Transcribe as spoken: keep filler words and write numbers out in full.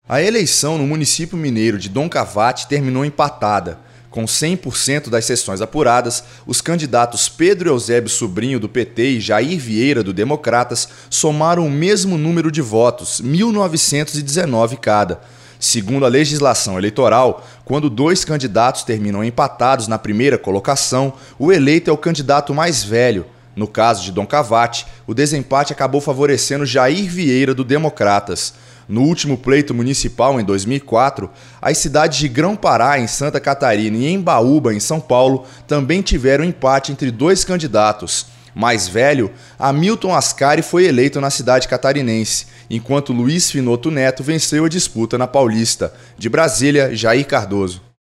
A eleição no município mineiro de Dom Cavate terminou empatada. Com cem por cento das sessões apuradas, os candidatos Pedro Eusébio Sobrinho, do P T, e Jair Vieira, do Democratas, somaram o mesmo número de votos, mil novecentos e dezenove cada. Segundo a legislação eleitoral, quando dois candidatos terminam empatados na primeira colocação, o eleito é o candidato mais velho. No caso de Dom Cavate, o desempate acabou favorecendo Jair Vieira, do Democratas. No último pleito municipal, em dois mil e quatro, as cidades de Grão-Pará, em Santa Catarina, e Embaúba, em São Paulo, também tiveram empate entre dois candidatos. Mais velho, Hamilton Ascari foi eleito na cidade catarinense, enquanto Luiz Finoto Neto venceu a disputa na Paulista. De Brasília, Jair Cardoso.